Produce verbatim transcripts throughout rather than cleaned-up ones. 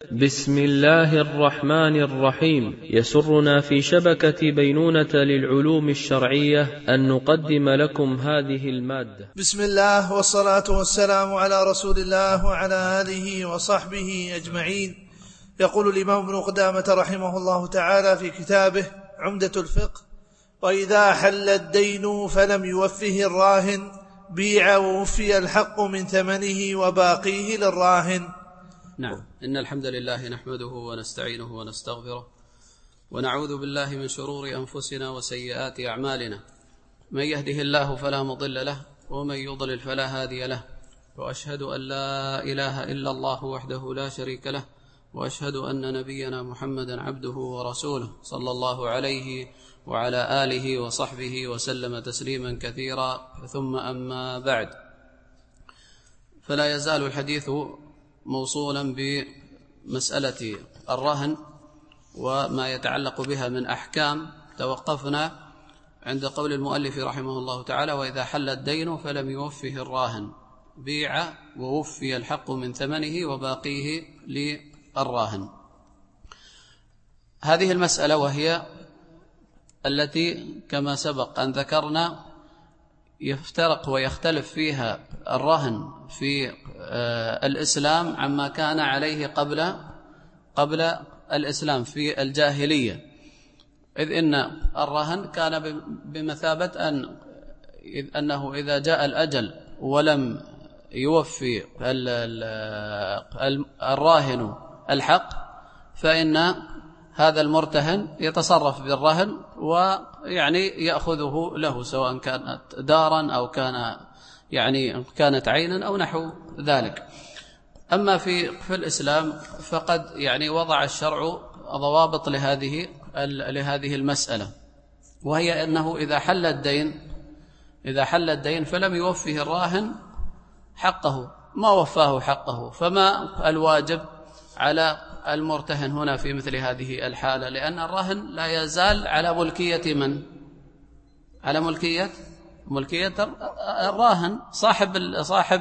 بسم الله الرحمن الرحيم. يسرنا في شبكة بينونة للعلوم الشرعية أن نقدم لكم هذه المادة. بسم الله والصلاة والسلام على رسول الله وعلى آله وصحبه أجمعين. يقول الإمام ابن قدامة رحمه الله تعالى في كتابه عمدة الفقه: وإذا حل الدين فلم يوفه الراهن بيع ووفي الحق من ثمنه وباقيه للراهن. نعم، إن الحمد لله نحمده ونستعينه ونستغفره ونعوذ بالله من شرور أنفسنا وسيئات أعمالنا، من يهده الله فلا مضل له ومن يضلل فلا هادي له، وأشهد أن لا إله إلا الله وحده لا شريك له، وأشهد أن نبينا محمدا عبده ورسوله صلى الله عليه وعلى آله وصحبه وسلم تسليما كثيرا. ثم أما بعد، فلا يزال الحديث موصولا بمسألة الرهن وما يتعلق بها من أحكام. توقفنا عند قول المؤلف رحمه الله تعالى: وإذا حل الدين فلم يوفه الراهن بيع ووفي الحق من ثمنه وباقيه للراهن. هذه المسألة وهي التي كما سبق أن ذكرنا يفترق ويختلف فيها الرهن في الإسلام عما كان عليه قبل قبل الإسلام في الجاهلية، إذ إن الرهن كان بمثابة أن أنه إذا جاء الأجل ولم يوفي الراهن الحق فإن هذا المرتهن يتصرف بالرهن ويعني يأخذه له، سواء كانت دارا أو كان يعني كانت عينا أو نحو ذلك. أما في في الإسلام فقد يعني وضع الشرع ضوابط لهذه لهذه المسألة، وهي أنه إذا حل الدين إذا حل الدين فلم يوفه الراهن حقه، ما وفاه حقه، فما الواجب على المرتهن هنا في مثل هذه الحالة؟ لأن الرهن لا يزال على ملكية من؟ على ملكية ملكية الراهن، صاحب صاحب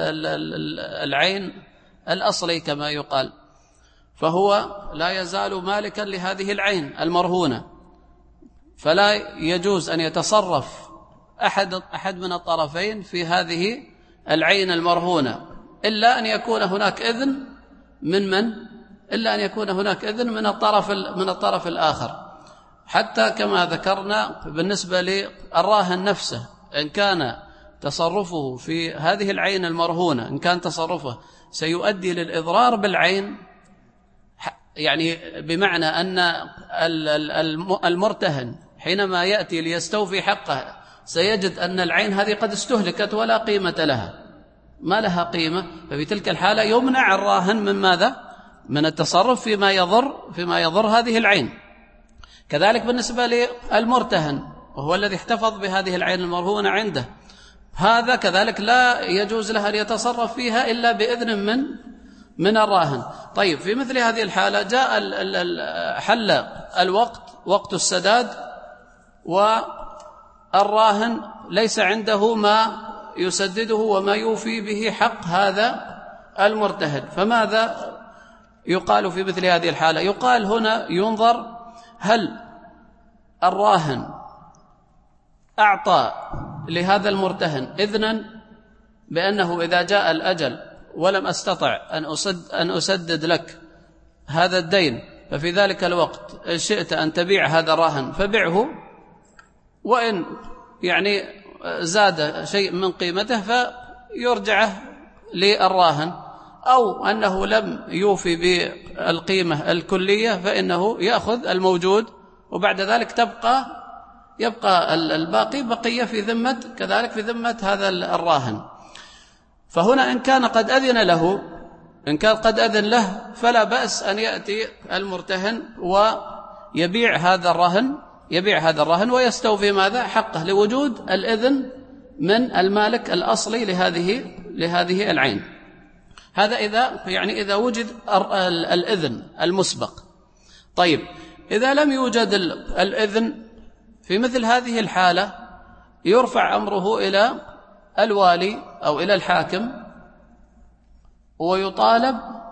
العين الأصلي كما يقال، فهو لا يزال مالكا لهذه العين المرهونة، فلا يجوز أن يتصرف أحد أحد من الطرفين في هذه العين المرهونة إلا أن يكون هناك إذن من من؟ إلا أن يكون هناك إذن من الطرف من الطرف الآخر. حتى كما ذكرنا بالنسبة للراهن نفسه، إن كان تصرفه في هذه العين المرهونة إن كان تصرفه سيؤدي للإضرار بالعين، يعني بمعنى أن المرتهن حينما يأتي ليستوفي حقه سيجد أن العين هذه قد استهلكت ولا قيمة لها، ما لها قيمة، ففي تلك الحالة يمنع الراهن من ماذا؟ من التصرف فيما يضر فيما يضر هذه العين. كذلك بالنسبة للمرتهن وهو الذي احتفظ بهذه العين المرهونة عنده، هذا كذلك لا يجوز له أن يتصرف فيها إلا بإذن من من الراهن. طيب، في مثل هذه الحالة جاء حل الوقت وقت السداد والراهن ليس عنده ما يسدده وما يوفي به حق هذا المرتهن، فماذا يقال في مثل هذه الحالة؟ يقال هنا ينظر هل الراهن أعطى لهذا المرتهن إذنا بأنه إذا جاء الأجل ولم أستطع أن أسد أن أسدد لك هذا الدين ففي ذلك الوقت إن شئت أن تبيع هذا الراهن فبيعه، وإن يعني زاد شيء من قيمته فيرجعه للراهن، أو أنه لم يوفي بالقيمة الكلية فإنه يأخذ الموجود، وبعد ذلك تبقى يبقى الباقي بقية في ذمة كذلك في ذمة هذا الراهن. فهنا إن كان قد أذن له إن كان قد أذن له فلا بأس أن يأتي المرتهن ويبيع هذا الرهن يبيع هذا الرهن ويستوفي ماذا؟ حقه، لوجود الإذن من المالك الأصلي لهذه لهذه العين. هذا إذا يعني إذا وجد الإذن المسبق. طيب، إذا لم يوجد الإذن في مثل هذه الحالة يرفع أمره إلى الوالي أو إلى الحاكم ويطالب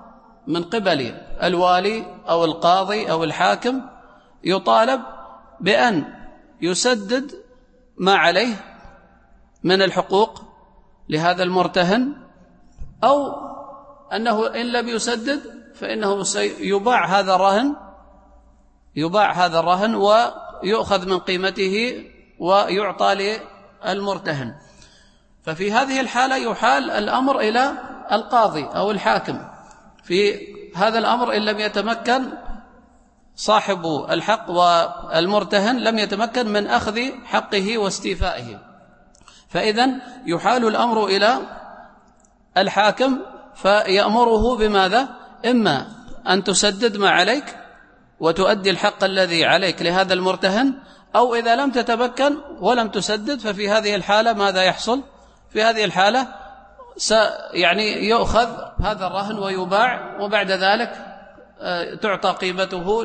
من قبل الوالي أو القاضي أو الحاكم يطالب بأن يسدد ما عليه من الحقوق لهذا المرتهن، أو أنه إن لم يسدد فإنه سيباع هذا الرهن يباع هذا الرهن ويؤخذ من قيمته ويعطى للمرتهن. ففي هذه الحالة يحال الأمر إلى القاضي أو الحاكم في هذا الأمر إن لم يتمكن صاحب الحق والمرتهن لم يتمكن من أخذ حقه واستيفائه. فإذن يحال الأمر إلى الحاكم فيأمره بماذا؟ إما أن تسدد ما عليك وتؤدي الحق الذي عليك لهذا المرتهن، أو إذا لم تتمكن ولم تسدد ففي هذه الحالة ماذا يحصل؟ في هذه الحالة يعني يؤخذ هذا الرهن ويباع، وبعد ذلك تعطى قيمته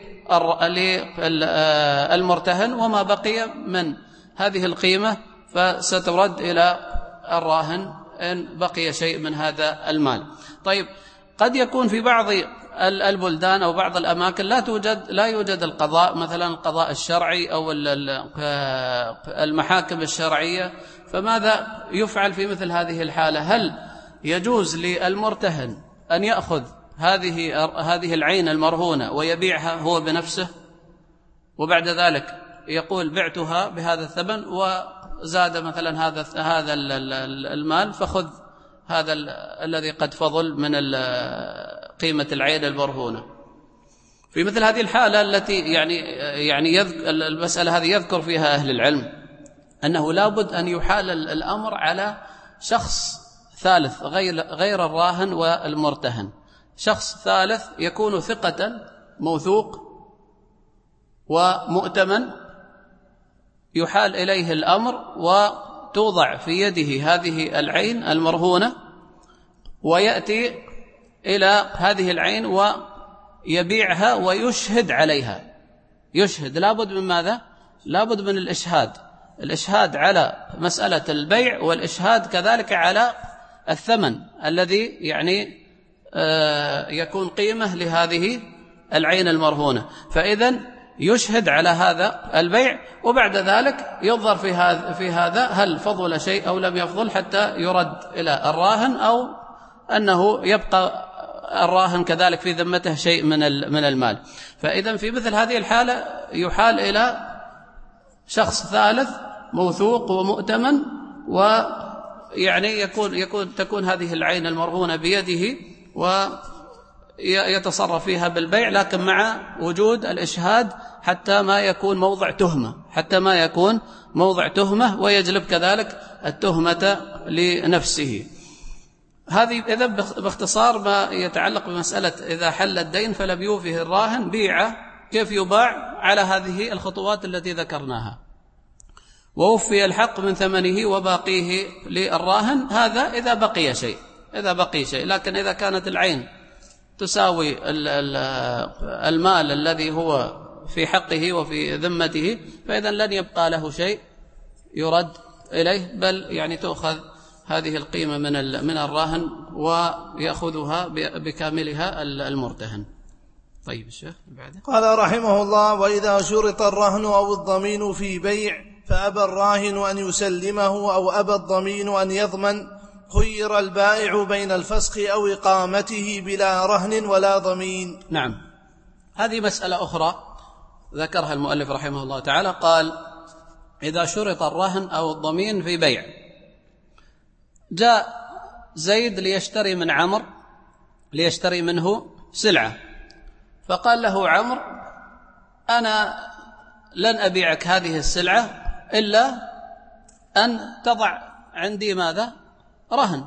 للمرتهن، وما بقي من هذه القيمة فسترد إلى الراهن إن بقي شيء من هذا المال. طيب، قد يكون في بعض البلدان أو بعض الأماكن لا توجد لا يوجد القضاء، مثلا القضاء الشرعي أو المحاكم الشرعية، فماذا يفعل في مثل هذه الحالة؟ هل يجوز للمرتهن أن يأخذ هذه هذه العين المرهونة ويبيعها هو بنفسه، وبعد ذلك يقول بعتها بهذا الثمن وزاد مثلا هذا هذا المال، فخذ هذا الذي قد فضل من قيمة العين المرهونة؟ في مثل هذه الحالة التي يعني يعني المسألة هذه يذكر فيها أهل العلم أنه لابد أن يحال الأمر على شخص ثالث غير غير الراهن والمرتهن، شخص ثالث يكون ثقة موثوق ومؤتمن، يحال إليه الأمر وتوضع في يده هذه العين المرهونة، ويأتي إلى هذه العين ويبيعها ويشهد عليها. يشهد لابد من ماذا؟ لابد من الإشهاد، الإشهاد على مسألة البيع، والإشهاد كذلك على الثمن الذي يعني يكون قيمة لهذه العين المرهونة. فإذن يشهد على هذا البيع، وبعد ذلك ينظر في هذا في هذا هل فضل شيء أو لم يفضل، حتى يرد إلى الراهن، أو أنه يبقى الراهن كذلك في ذمته شيء من من المال. فإذا في مثل هذه الحالة يحال إلى شخص ثالث موثوق ومؤتمن، ويعني يكون يكون تكون هذه العين المرهونة بيده ويتصرف فيها بالبيع، لكن مع وجود الإشهاد حتى ما يكون موضع تهمة حتى ما يكون موضع تهمة ويجلب كذلك التهمة لنفسه. هذه إذا باختصار ما يتعلق بمسألة إذا حل الدين فلم يوفه الراهن بيعه، كيف يباع على هذه الخطوات التي ذكرناها، ووفي الحق من ثمنه وباقيه للراهن. هذا إذا بقي شيء إذا بقي شيء لكن إذا كانت العين تساوي المال الذي هو في حقه وفي ذمته فإذا لن يبقى له شيء يرد إليه، بل يعني تأخذ هذه القيمة من من الراهن ويأخذها بكاملها المرتهن. طيب الشيخ بعده قال رحمه الله: وإذا شرط الرهن أو الضمين في بيع فأبى الراهن أن يسلمه أو أبى الضمين أن يضمن، خير البائع بين الفسخ أو إقامته بلا رهن ولا ضمين. نعم، هذه مسألة أخرى ذكرها المؤلف رحمه الله تعالى. قال: إذا شرط الرهن أو الضمين في بيع، جاء زيد ليشتري من عمرو ليشتري منه سلعة، فقال له عمرو: أنا لن أبيعك هذه السلعة إلا أن تضع عندي ماذا؟ رهن.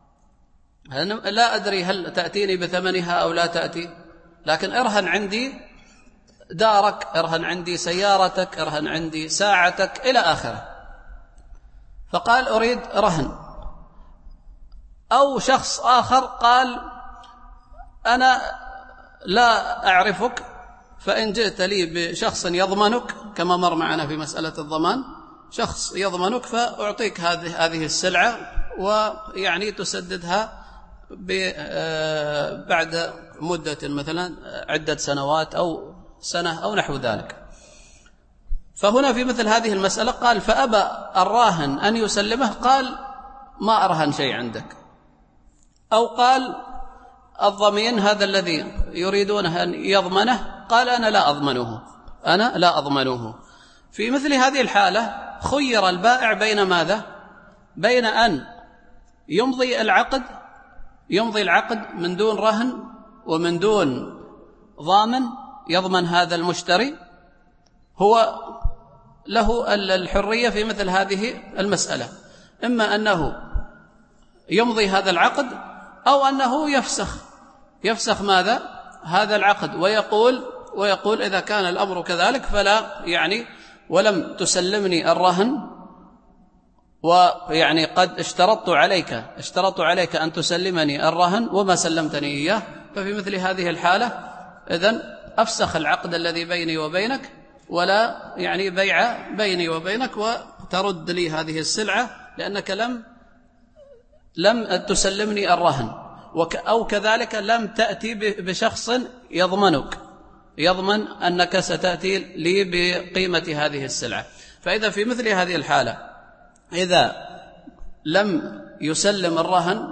لا أدري هل تأتيني بثمنها أو لا تأتي، لكن ارهن عندي دارك، ارهن عندي سيارتك، ارهن عندي ساعتك إلى آخره. فقال: أريد رهن. أو شخص آخر قال: أنا لا أعرفك، فإن جئت لي بشخص يضمنك، كما مر معنا في مسألة الضمان، شخص يضمنك فأعطيك هذه هذه السلعة ويعني تسددها بعد مدة مثلا عدة سنوات أو سنة أو نحو ذلك. فهنا في مثل هذه المسألة قال فأبى الراهن أن يسلمه، قال ما أرهن شيء عندك، أو قال الضمين هذا الذي يريدونه أن يضمنه قال أنا لا أضمنه أنا لا أضمنه في مثل هذه الحالة خير البائع بين ماذا؟ بين أن يمضي العقد يمضي العقد من دون رهن ومن دون ضامن يضمن هذا المشتري، هو له الحرية في مثل هذه المسألة، إما أنه يمضي هذا العقد أو أنه يفسخ يفسخ ماذا؟ هذا العقد، ويقول ويقول إذا كان الأمر كذلك فلا يعني ولم تسلمني الرهن، ويعني قد اشترطت عليك اشترطت عليك أن تسلمني الرهن وما سلمتني إياه، ففي مثل هذه الحالة إذن أفسخ العقد الذي بيني وبينك ولا يعني بيع بيني وبينك، وترد لي هذه السلعة لأنك لم لم تسلمني الرهن، أو كذلك لم تأتي بشخص يضمنك يضمن أنك ستأتي لي بقيمة هذه السلعة. فإذا في مثل هذه الحالة إذا لم يسلم الرهن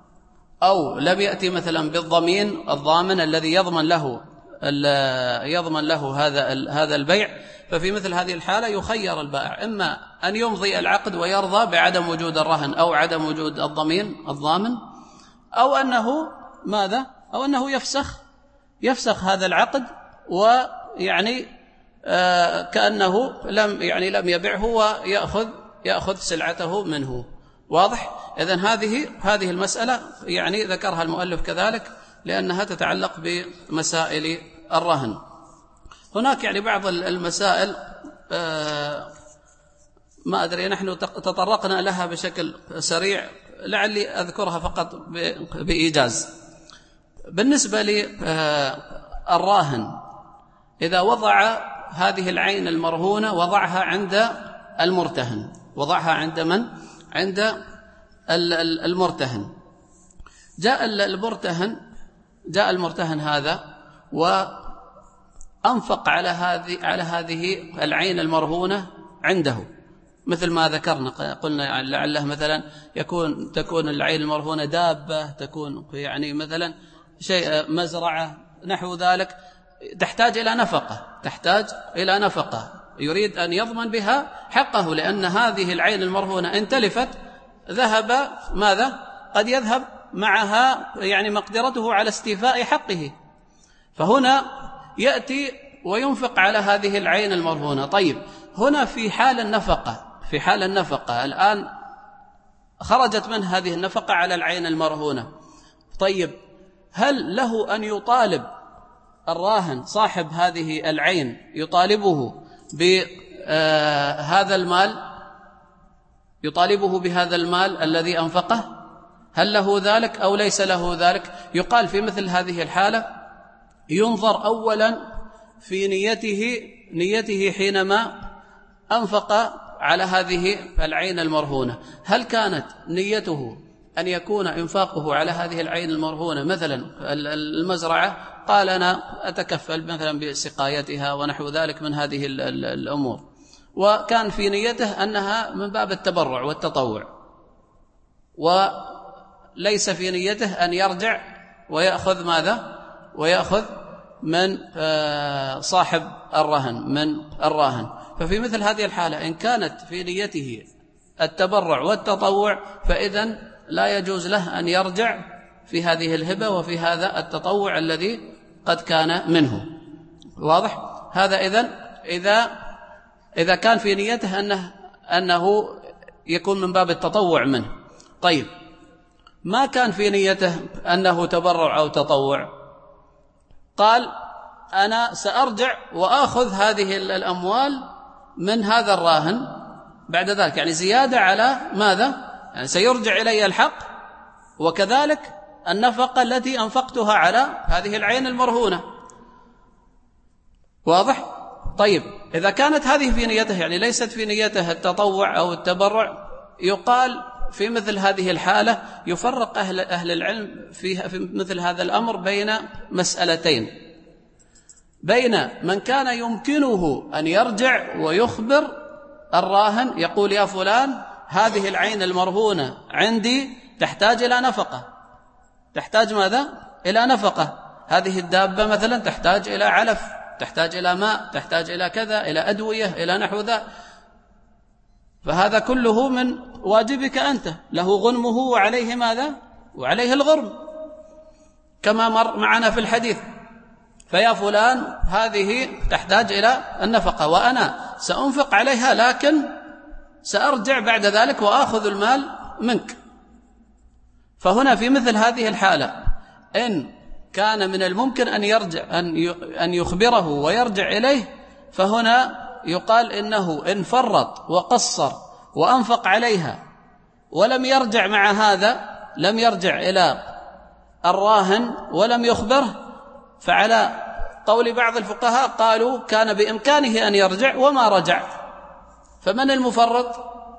أو لم يأتي مثلا بالضمين الضامن الذي يضمن له يضمن له هذا هذا البيع، ففي مثل هذه الحالة يخير البائع إما أن يمضي العقد ويرضى بعدم وجود الرهن أو عدم وجود الضمين الضامن، أو أنه ماذا؟ أو أنه يفسخ يفسخ هذا العقد ويعني آه كأنه لم يعني لم يبعه ويأخذ يأخذ سلعته منه. واضح؟ إذن هذه هذه المسألة يعني ذكرها المؤلف كذلك لأنها تتعلق بمسائل الرهن. هناك يعني بعض المسائل آه ما أدري نحن تطرقنا لها بشكل سريع، لعلي أذكرها فقط بإيجاز. بالنسبة للراهن إذا وضع هذه العين المرهونة وضعها عند المرتهن، وضعها عند من؟ عند المرتهن. جاء المرتهن جاء المرتهن هذا وأنفق على هذه على هذه العين المرهونة عنده، مثل ما ذكرنا قلنا لعله مثلا يكون تكون العين المرهونة دابة، تكون يعني مثلا شيء مزرعة نحو ذلك، تحتاج إلى نفقة تحتاج إلى نفقة يريد أن يضمن بها حقه، لأن هذه العين المرهونة إن تلفت ذهب ماذا؟ قد يذهب معها يعني مقدرته على استيفاء حقه، فهنا يأتي وينفق على هذه العين المرهونة. طيب هنا في حال النفقة في حال النفقة الآن خرجت من هذه النفقة على العين المرهونة، طيب هل له أن يطالب الراهن صاحب هذه العين يطالبه بهذا المال يطالبه بهذا المال الذي أنفقه؟ هل له ذلك أو ليس له ذلك؟ يقال في مثل هذه الحالة ينظر أولا في نيته نيته حينما أنفق على هذه العين المرهونة، هل كانت نيته أن يكون إنفاقه على هذه العين المرهونة مثلا المزرعة، قال أنا أتكفل مثلا بسقايتها ونحو ذلك من هذه الأمور، وكان في نيته أنها من باب التبرع والتطوع، وليس في نيته أن يرجع ويأخذ ماذا؟ ويأخذ من صاحب الرهن من الراهن. ففي مثل هذه الحالة إن كانت في نيته التبرع والتطوع فإذن لا يجوز له أن يرجع في هذه الهبة وفي هذا التطوع الذي قد كان منه. واضح؟ هذا إذن إذا إذا كان في نيته أنه أنه يكون من باب التطوع منه. طيب ما كان في نيته أنه تبرع أو تطوع، قال أنا سأرجع وآخذ هذه الأموال من هذا الراهن بعد ذلك، يعني زيادة على ماذا؟ يعني سيرجع إلي الحق وكذلك النفقة التي أنفقتها على هذه العين المرهونة. واضح؟ طيب إذا كانت هذه في نيته يعني ليست في نيته التطوع أو التبرع، يقال في مثل هذه الحالة يفرق أهل, أهل العلم في, في مثل هذا الأمر بين مسألتين: بين من كان يمكنه أن يرجع ويخبر الراهن، يقول يا فلان هذه العين المرهونة عندي تحتاج إلى نفقة. تحتاج ماذا؟ إلى نفقة. هذه الدابة مثلا تحتاج إلى علف، تحتاج إلى ماء، تحتاج إلى كذا، إلى أدوية، إلى نحو ذا. فهذا كله من واجبك أنت، له غنمه وعليه ماذا؟ وعليه الغرم، كما مر معنا في الحديث. فيا فلان هذه تحتاج إلى النفقة وأنا سأنفق عليها، لكن سأرجع بعد ذلك وآخذ المال منك. فهنا في مثل هذه الحالة إن كان من الممكن أن يرجع أن يخبره ويرجع إليه، فهنا يقال إنه إن فرط وقصر وأنفق عليها ولم يرجع مع هذا، لم يرجع إلى الراهن ولم يخبره، فعلى قول بعض الفقهاء قالوا كان بإمكانه أن يرجع وما رجع. فمن المفرط؟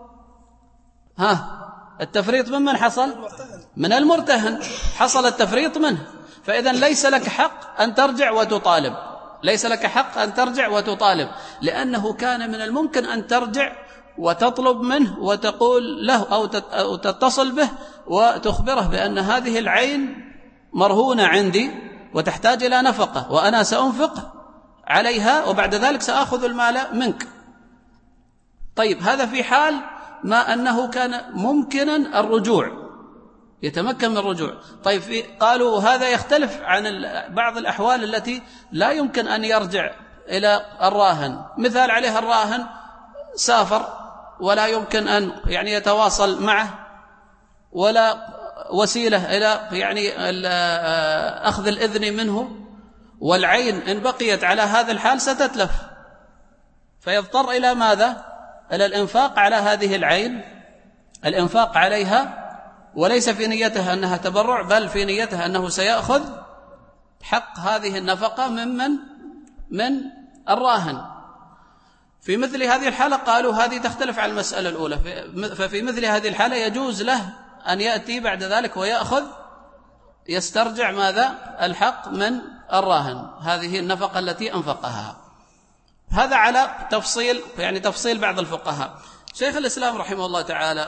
ها التفريط ممن حصل؟ من المرتهن، حصل التفريط منه. فإذا ليس لك حق أن ترجع وتطالب، ليس لك حق أن ترجع وتطالب، لأنه كان من الممكن أن ترجع وتطلب منه وتقول له أو تتصل به وتخبره بأن هذه العين مرهونة عندي وتحتاج إلى نفقة وأنا سأنفق عليها وبعد ذلك سأخذ المال منك. طيب هذا في حال ما أنه كان ممكنا الرجوع، يتمكن من الرجوع. طيب في قالوا هذا يختلف عن بعض الأحوال التي لا يمكن أن يرجع إلى الراهن. مثال عليها الراهن سافر ولا يمكن أن يعني يتواصل معه ولا وسيلة إلى يعني أخذ الإذن منه، والعين إن بقيت على هذا الحال ستتلف، فيضطر إلى ماذا؟ إلى الإنفاق على هذه العين، الإنفاق عليها، وليس في نيته أنها تبرع، بل في نيته أنه سيأخذ حق هذه النفقة ممن من الراهن. في مثل هذه الحالة قالوا هذه تختلف عن المسألة الأولى، ففي مثل هذه الحالة يجوز له أن يأتي بعد ذلك ويأخذ يسترجع ماذا؟ الحق من الراهن، هذه النفقة التي أنفقها. هذا على تفصيل يعني تفصيل بعض الفقهاء. شيخ الإسلام رحمه الله تعالى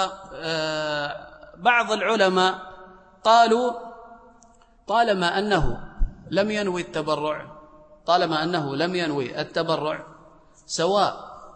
وبعض العلماء قالوا طالما أنه لم ينوي التبرع، طالما أنه لم ينوي التبرع، سواء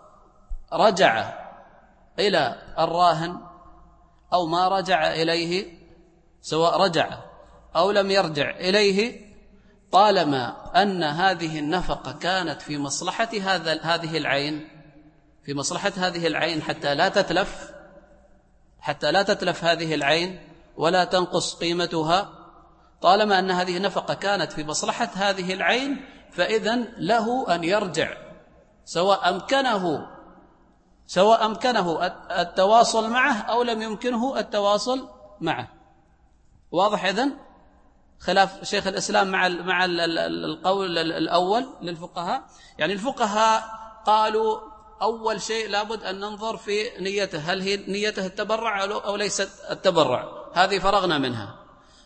رجع إلى الراهن أو ما رجع إليه، سواء رجع أو لم يرجع إليه، طالما أن هذه النفقة كانت في مصلحة هذا هذه العين، في مصلحة هذه العين حتى لا تتلف، حتى لا تتلف هذه العين ولا تنقص قيمتها، طالما أن هذه النفقة كانت في مصلحة هذه العين، فإذن له أن يرجع، سواء أمكنه سواء أمكنه التواصل معه أو لم يمكنه التواصل معه. واضح إذن؟ خلاف شيخ الإسلام مع مع القول الأول للفقهاء. يعني الفقهاء قالوا أول شيء لابد أن ننظر في نيته، هل هي نيته التبرع أو ليست التبرع، هذه فرغنا منها.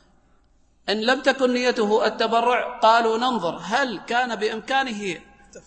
إن لم تكن نيته التبرع قالوا ننظر هل كان بإمكانه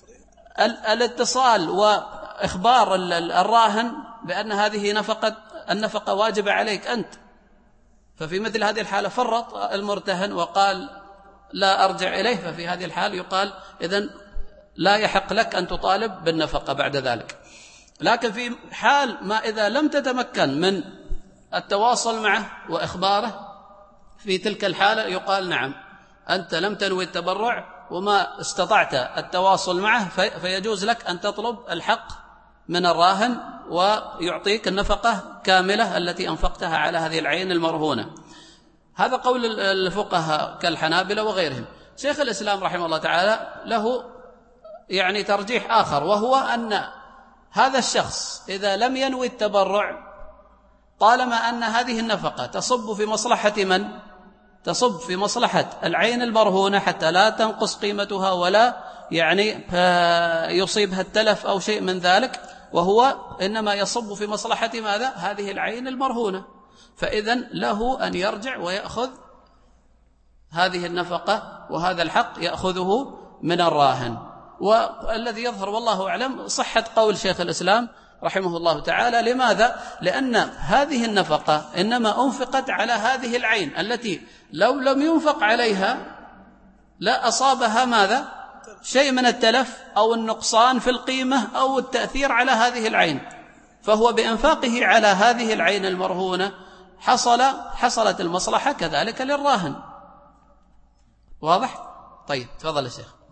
الاتصال وإخبار الراهن بأن هذه نفقة النفقة واجبة عليك أنت. ففي مثل هذه الحالة فرط المرتهن وقال لا أرجع إليه، ففي هذه الحال يقال إذن لا يحق لك أن تطالب بالنفقة بعد ذلك. لكن في حال ما إذا لم تتمكن من التواصل معه وإخباره، في تلك الحالة يقال نعم أنت لم تنوي التبرع وما استطعت التواصل معه، فيجوز لك أن تطلب الحق من الراهن ويعطيك النفقة كاملة التي أنفقتها على هذه العين المرهونة. هذا قول الفقهاء كالحنابلة وغيرهم. شيخ الإسلام رحمه الله تعالى له يعني ترجيح آخر، وهو أن هذا الشخص إذا لم ينوي التبرع، طالما أن هذه النفقة تصب في مصلحة من؟ تصب في مصلحة العين المرهونة حتى لا تنقص قيمتها ولا يعني يصيبها التلف أو شيء من ذلك، وهو إنما يصب في مصلحة ماذا؟ هذه العين المرهونة. فإذن له أن يرجع ويأخذ هذه النفقة، وهذا الحق يأخذه من الراهن. والذي يظهر والله أعلم صحة قول شيخ الإسلام رحمه الله تعالى. لماذا؟ لأن هذه النفقة إنما أنفقت على هذه العين التي لو لم ينفق عليها لا أصابها ماذا؟ شيء من التلف أو النقصان في القيمة أو التأثير على هذه العين. فهو بإنفاقه على هذه العين المرهونة حصل حصلت المصلحة كذلك للراهن. واضح؟ طيب تفضل يا شيخ.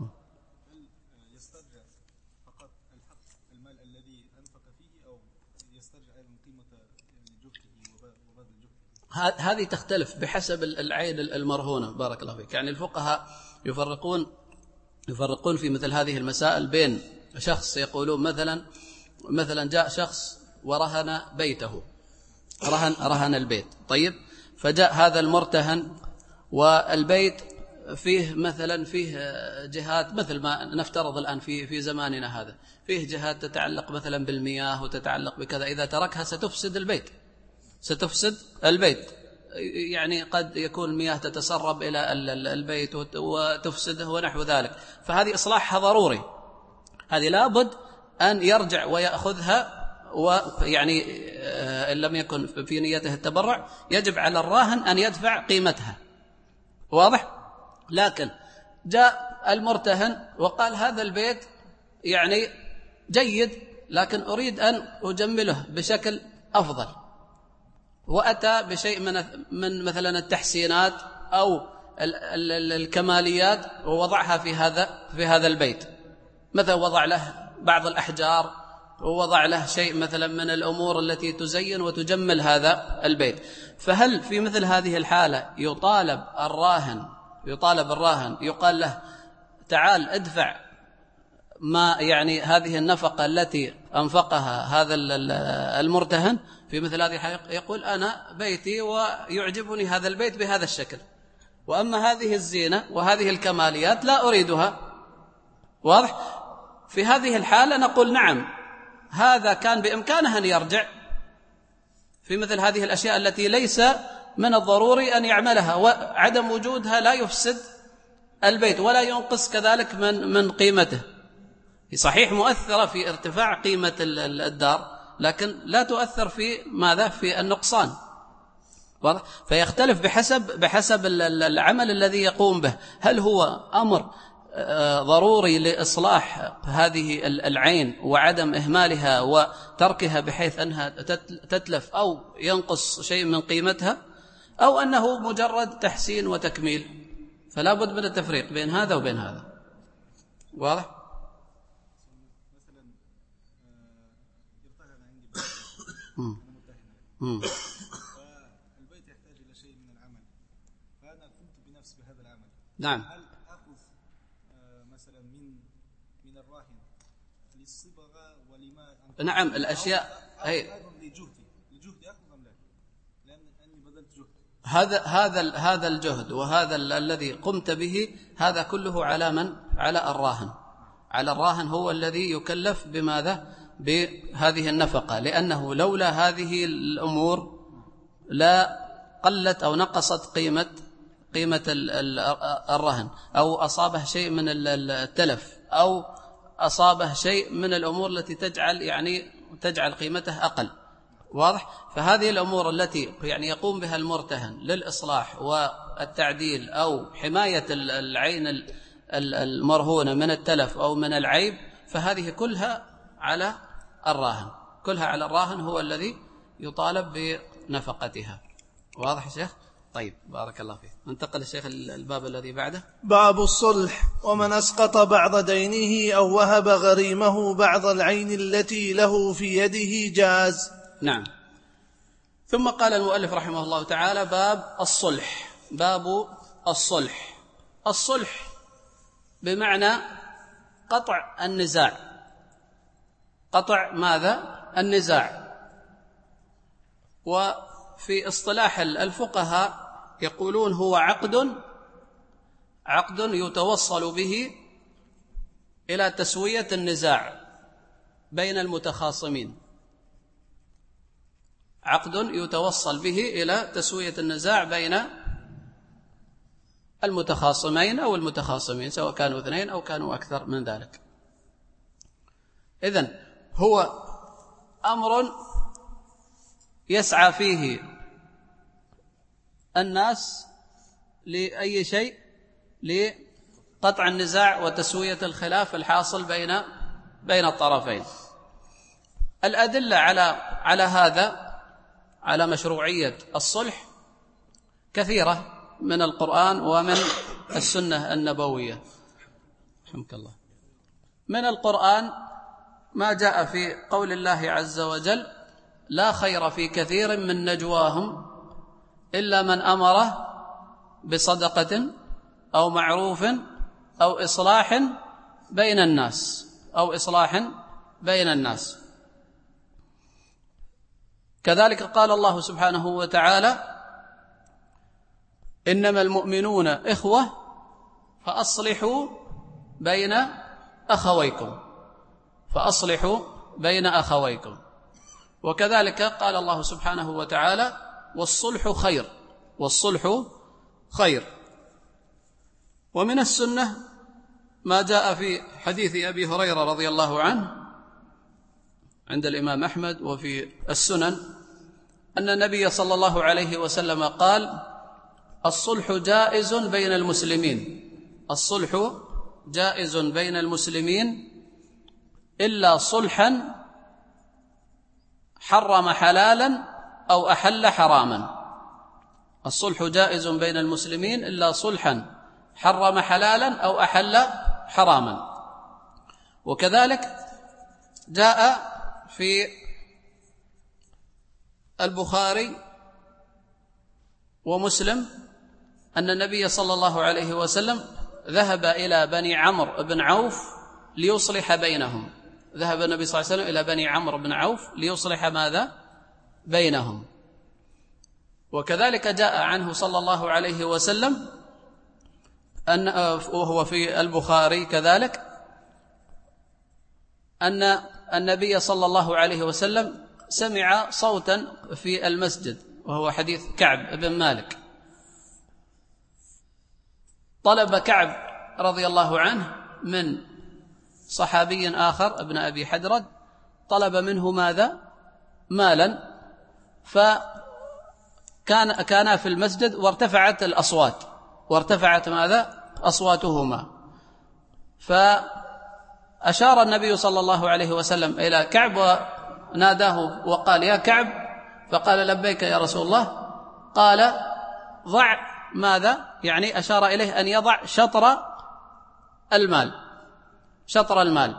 يسترجع فقط الحق المال الذي أنفق فيه أو يسترجع من قيمة جهده وبذل جهده؟ هذه تختلف بحسب العين المرهونة. بارك الله فيك. يعني الفقهاء يفرقون يفرقون في مثل هذه المسائل بين شخص يقولون مثلا مثلا جاء شخص ورهن بيته، رهن رهن البيت. طيب، فجاء هذا المرتهن والبيت فيه مثلا فيه جهات، مثل ما نفترض الآن في في زماننا هذا، فيه جهات تتعلق مثلا بالمياه وتتعلق بكذا، إذا تركها ستفسد البيت ستفسد البيت يعني قد يكون المياه تتسرب إلى البيت وتفسده ونحو ذلك. فهذه إصلاحها ضروري، هذه لابد أن يرجع ويأخذها، ويعني إن لم يكن في نيته التبرع يجب على الراهن أن يدفع قيمتها. واضح؟ لكن جاء المرتهن وقال هذا البيت يعني جيد لكن أريد أن أجمله بشكل أفضل، وأتى بشيء من من مثلا التحسينات أو الكماليات ووضعها في هذا في هذا البيت. مثلا وضع له بعض الأحجار، ووضع له شيء مثلا من الأمور التي تزين وتجمل هذا البيت. فهل في مثل هذه الحالة يطالب الراهن يطالب الراهن يقال له تعال ادفع ما يعني هذه النفقة التي أنفقها هذا المرتهن؟ في مثل هذه الحالة يقول أنا بيتي ويعجبني هذا البيت بهذا الشكل، وأما هذه الزينة وهذه الكماليات لا أريدها. واضح؟ في هذه الحالة نقول نعم، هذا كان بإمكانه أن يرجع في مثل هذه الأشياء التي ليس من الضروري أن يعملها، وعدم وجودها لا يفسد البيت ولا ينقص كذلك من من قيمته. صحيح مؤثرة في ارتفاع قيمة الدار، لكن لا تؤثر في ماذا؟ في النقصان. فيختلف بحسب بحسب العمل الذي يقوم به. هل هو أمر ضروري لإصلاح هذه العين وعدم إهمالها وتركها بحيث أنها تتلف أو ينقص شيء من قيمتها، أو أنه مجرد تحسين وتكميل؟ فلا بد من التفريق بين هذا وبين هذا. واضح؟ مثلا يرتهن عندي بيت والبيت يحتاج إلى شيء من العمل، فأنا قمت بنفس بهذا العمل. نعم. هل أخذ مثلا من من الراهن للصبغة ولما؟ نعم، الأشياء هي لجهدي لجهدي أخذ أم لا؟ لأن أني بذلت جهد. هذا هذا هذا الجهد وهذا الذي قمت به هذا كله على من؟ على الراهن. على الراهن هو الذي يكلف بماذا؟ بهذه النفقة، لأنه لولا هذه الأمور لا قلت أو نقصت قيمة قيمة الرهن، أو أصابه شيء من التلف، أو أصابه شيء من الأمور التي تجعل يعني تجعل قيمته أقل. واضح؟ فهذه الأمور التي يعني يقوم بها المرتهن للإصلاح والتعديل أو حماية العين المرهونة من التلف أو من العيب، فهذه كلها على الراهن، كلها على الراهن، هو الذي يطالب بنفقتها. واضح يا شيخ؟ طيب بارك الله فيك. ننتقل الشيخ الباب الذي بعده، باب الصلح. ومن أسقط بعض دينه أو وهب غريمه بعض العين التي له في يده جاز. نعم. ثم قال المؤلف رحمه الله تعالى باب الصلح. باب الصلح. الصلح بمعنى قطع النزاع. قطع ماذا؟ النزاع. وفي اصطلاح الفقهاء يقولون هو عقد عقد يتوصل به إلى تسوية النزاع. بين المتخاصمين، عقد يتوصل به إلى تسوية النزاع بين المتخاصمين أو المتخاصمين، سواء كانوا اثنين أو كانوا أكثر من ذلك. إذن هو أمر يسعى فيه الناس لأي شيء؟ لقطع النزاع وتسوية الخلاف الحاصل بين بين الطرفين. الأدلة على على هذا، على مشروعية الصلح، كثيرة من القرآن ومن السنة النبوية. رحمك الله. من القرآن ما جاء في قول الله عز وجل: لا خير في كثير من نجواهم إلا من أمر بصدقة أو معروف أو إصلاح بين الناس أو إصلاح بين الناس. كذلك قال الله سبحانه وتعالى: إنما المؤمنون إخوة فأصلحوا بين أخويكم فأصلحوا بين أخويكم. وكذلك قال الله سبحانه وتعالى: والصلح خير والصلح خير. ومن السنة ما جاء في حديث أبي هريرة رضي الله عنه عند الإمام أحمد وفي السنن أن النبي صلى الله عليه وسلم قال: الصلح جائز بين المسلمين الصلح جائز بين المسلمين إلا صلحا حرم حلالا أو أحل حراما. الصلح جائز بين المسلمين إلا صلحا حرم حلالا أو أحل حراما. وكذلك جاء في البخاري ومسلم أن النبي صلى الله عليه وسلم ذهب إلى بني عمرو بن عوف ليصلح بينهم ذهب النبي صلى الله عليه وسلم إلى بني عمرو بن عوف ليصلح ماذا؟ بينهم. وكذلك جاء عنه صلى الله عليه وسلم أن وهو في البخاري كذلك أن النبي صلى الله عليه وسلم سمع صوتا في المسجد، وهو حديث كعب بن مالك. طلب كعب رضي الله عنه من صحابي آخر ابن أبي حدرد، طلب منه ماذا؟ مالا. فكان كانا في المسجد وارتفعت الأصوات وارتفعت ماذا؟ أصواتهما. فأشار النبي صلى الله عليه وسلم إلى كعب وناداه وقال: يا كعب. فقال: لبيك يا رسول الله. قال: ضع ماذا؟ يعني أشار إليه أن يضع شطر المال شطر المال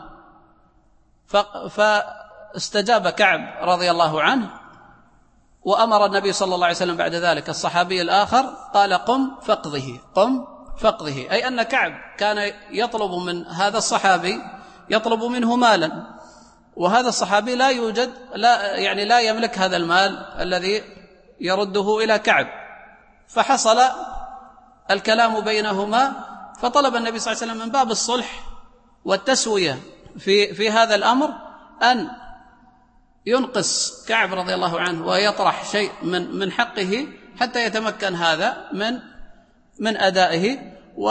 فاستجاب كعب رضي الله عنه، وأمر النبي صلى الله عليه وسلم بعد ذلك الصحابي الآخر قال: قم فاقضه قم فاقضه أي أن كعب كان يطلب من هذا الصحابي يطلب منه مالا، وهذا الصحابي لا يوجد لا يعني لا يملك هذا المال الذي يرده إلى كعب. فحصل الكلام بينهما، فطلب النبي صلى الله عليه وسلم من باب الصلح والتسوية في في هذا الأمر أن ينقص كعب رضي الله عنه ويطرح شيء من من حقه حتى يتمكن هذا من من أدائه.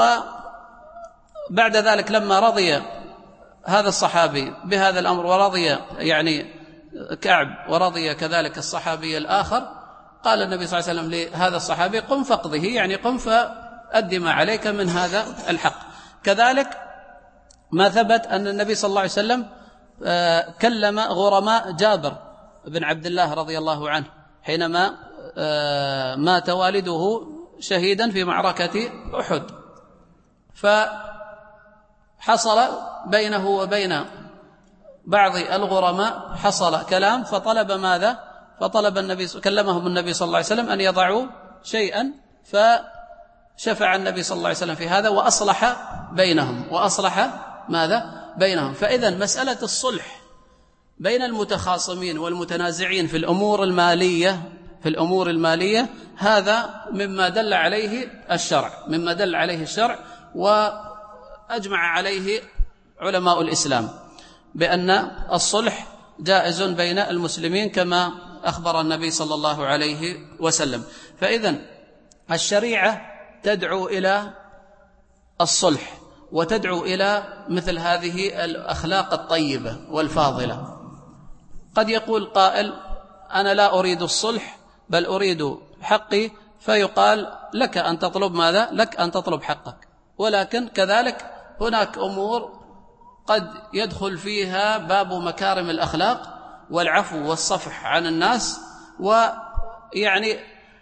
وبعد ذلك لما رضي هذا الصحابي بهذا الأمر ورضي يعني كعب ورضي كذلك الصحابي الآخر، قال النبي صلى الله عليه وسلم لهذا الصحابي: قم فاقضه، يعني قم فأدي ما عليك من هذا الحق. كذلك ما ثبت أن النبي صلى الله عليه وسلم كلم غرماء جابر بن عبد الله رضي الله عنه حينما مات والده شهيدا في معركة أحد، فحصل بينه وبين بعض الغرماء حصل كلام، فطلب ماذا؟ فطلب النبي كلمهم النبي صلى الله عليه وسلم أن يضعوا شيئا، فشفع النبي صلى الله عليه وسلم في هذا وأصلح بينهم وأصلح ماذا؟ بينهم. فإذا مسألة الصلح بين المتخاصمين والمتنازعين في الأمور المالية في الأمور المالية هذا مما دل عليه الشرع مما دل عليه الشرع وأجمع عليه علماء الإسلام. بأن الصلح جائز بين المسلمين كما أخبر النبي صلى الله عليه وسلم. فإذن الشريعة تدعو إلى الصلح وتدعو إلى مثل هذه الأخلاق الطيبة والفاضلة. قد يقول قائل أنا لا أريد الصلح بل أريد حقي، فيقال لك أن تطلب ماذا؟ لك أن تطلب حقك. ولكن كذلك هناك أمور قد يدخل فيها باب مكارم الأخلاق والعفو والصفح عن الناس، ويعني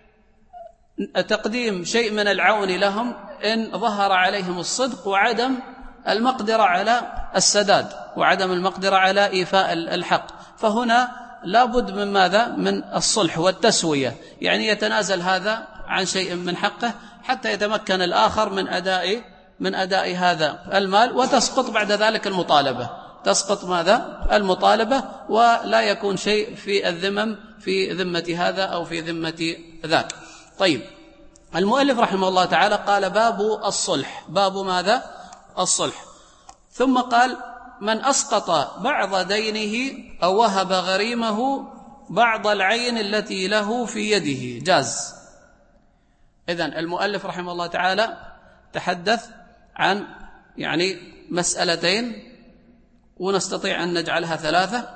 تقديم شيء من العون لهم إن ظهر عليهم الصدق، وعدم المقدرة على السداد وعدم المقدرة على إيفاء الحق. فهنا لابد من ماذا؟ من الصلح والتسوية، يعني يتنازل هذا عن شيء من حقه حتى يتمكن الآخر من أداء من أداء هذا المال، وتسقط بعد ذلك المطالبة، تسقط ماذا؟ المطالبة، ولا يكون شيء في الذمم في ذمة هذا أو في ذمة ذاك. طيب، المؤلف رحمه الله تعالى قال باب الصلح. باب ماذا؟ الصلح. ثم قال من أسقط بعض دينه أو وهب غريمه بعض العين التي له في يده جاز. إذن المؤلف رحمه الله تعالى تحدث عن يعني مسألتين، ونستطيع أن نجعلها ثلاثة.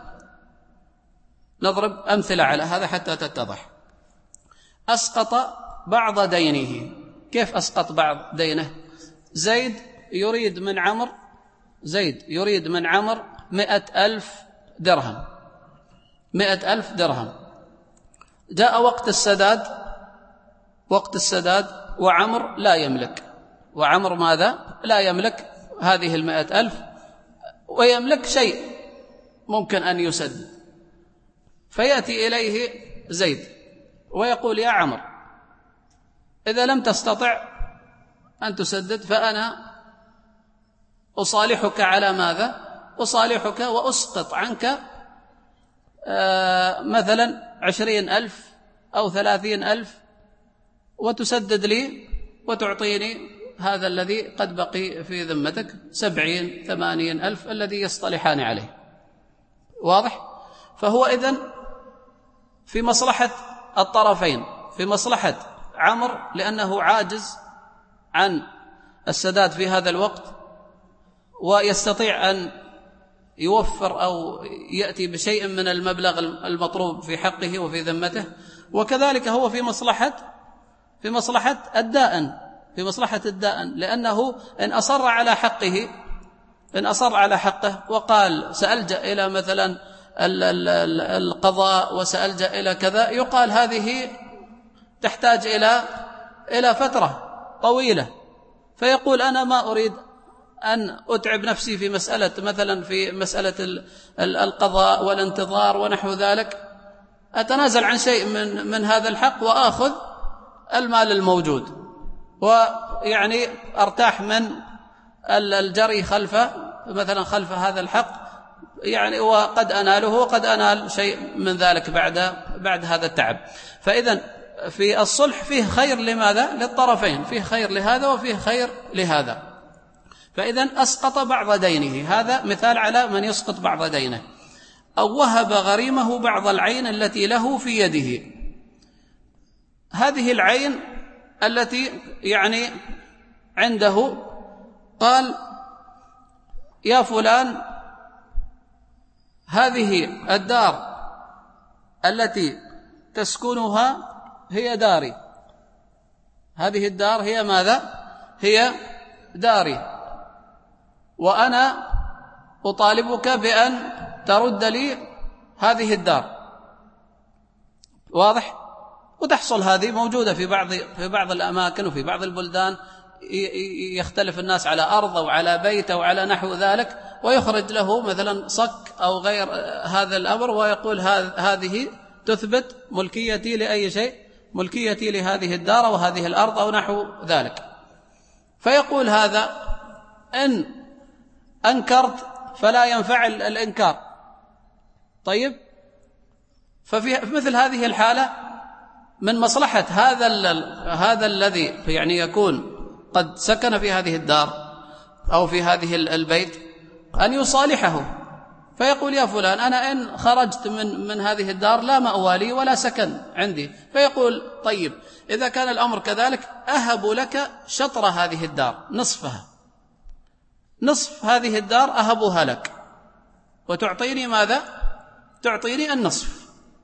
نضرب أمثلة على هذا حتى تتضح. أسقط بعض دينه. كيف أسقط بعض دينه؟ زيد يريد من عمر زيد يريد من عمر مئة ألف درهم مئة ألف درهم. جاء وقت السداد وقت السداد وعمر لا يملك وعمر ماذا؟ لا يملك هذه المئة ألف، ويملك شيء ممكن أن يسدد. فيأتي إليه زيد ويقول يا عمر، إذا لم تستطع أن تسدد فأنا أصالحك على ماذا؟ أصالحك وأسقط عنك آه مثلا عشرين ألف أو ثلاثين ألف، وتسدد لي وتعطيني هذا الذي قد بقي في ذمتك سبعين ثمانين ألف الذي يصطلحان عليه. واضح؟ فهو إذن في مصلحة الطرفين، في مصلحة عمر لأنه عاجز عن السداد في هذا الوقت ويستطيع أن يوفر أو يأتي بشيء من المبلغ المطلوب في حقه وفي ذمته، وكذلك هو في مصلحة في مصلحة الدائن في مصلحة الدائن لأنه إن أصر على حقه إن أصر على حقه وقال سألجأ إلى مثلا القضاء وسألجأ إلى كذا، يقال هذه تحتاج إلى إلى فترة طويلة، فيقول أنا ما أريد أن أتعب نفسي في مسألة مثلا في مسألة القضاء والانتظار ونحو ذلك، أتنازل عن شيء من من هذا الحق وآخذ المال الموجود، ويعني أرتاح من الجري خلف مثلا خلف هذا الحق، يعني وقد أناله وقد أنال شيء من ذلك بعد بعد هذا التعب. فإذا في الصلح فيه خير لماذا؟ للطرفين، فيه خير لهذا وفيه خير لهذا. فإذا أسقط بعض دينه، هذا مثال على من يسقط بعض دينه. أو وهب غريمه بعض العين التي له في يده. هذه العين التي يعني عنده، قال يا فلان هذه الدار التي تسكنها هي داري، هذه الدار هي ماذا؟ هي داري، وأنا أطالبك بأن ترد لي هذه الدار. واضح؟ وتحصل هذه موجودة في بعض في بعض الأماكن وفي بعض البلدان، يختلف الناس على أرض أو على بيت أو على نحو ذلك، ويخرج له مثلا صك أو غير هذا الأمر ويقول هذه تثبت ملكيتي لأي شيء، ملكيتي لهذه الدار وهذه الأرض أو نحو ذلك. فيقول هذا إن أنكرت فلا ينفع الإنكار. طيب، ففي مثل هذه الحالة من مصلحة هذا هذا الذي يعني يكون قد سكن في هذه الدار أو في هذه البيت أن يصالحه فيقول يا فلان أنا إن خرجت من, من هذه الدار لا مأوى لي ولا سكن عندي، فيقول طيب إذا كان الأمر كذلك أهب لك شطر هذه الدار، نصفها، نصف هذه الدار أهبها لك، وتعطيني ماذا؟ تعطيني النصف،